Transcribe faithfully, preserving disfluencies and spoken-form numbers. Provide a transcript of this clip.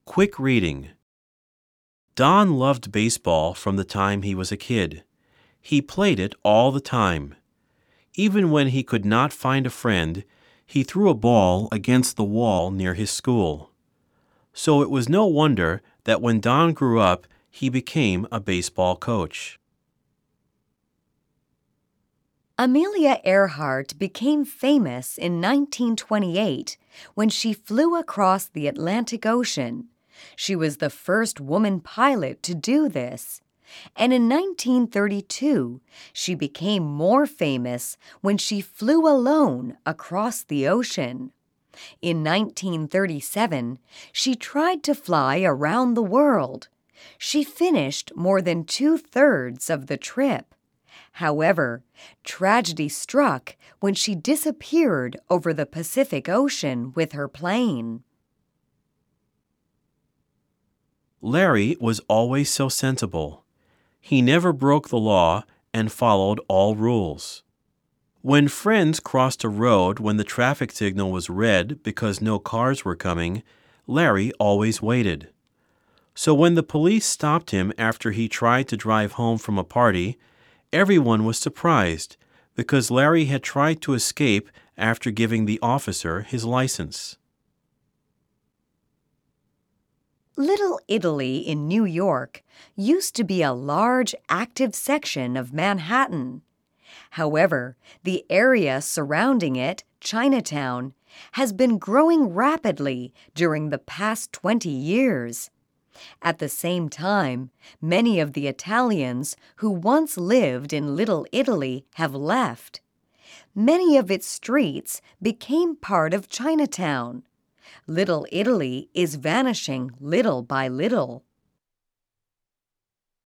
Quick reading. Don loved baseball from the time he was a kid. He played it all the time. Even when he could not find a friend, he threw a ball against the wall near his school. So it was no wonder that when Don grew up, he became a baseball coach. Amelia Earhart became famous in nineteen twenty-eight when she flew across the Atlantic Ocean. She was the first woman pilot to do this. And in nineteen thirty-two, she became more famous when she flew alone across the ocean. In nineteen thirty-seven, she tried to fly around the world. She finished more than two-thirds of the trip. However, tragedy struck when she disappeared over the Pacific Ocean with her plane. Larry was always so sensible. He never broke the law and followed all rules. When friends crossed a road when the traffic signal was red because no cars were coming, Larry always waited. So when the police stopped him after he tried to drive home from a party, everyone was surprised because Larry had tried to escape after giving the officer his license. Little Italy in New York used to be a large, active section of Manhattan. However, the area surrounding it, Chinatown, has been growing rapidly during the past twenty years. At the same time, many of the Italians who once lived in Little Italy have left. Many of its streets became part of Chinatown. Little Italy is vanishing little by little.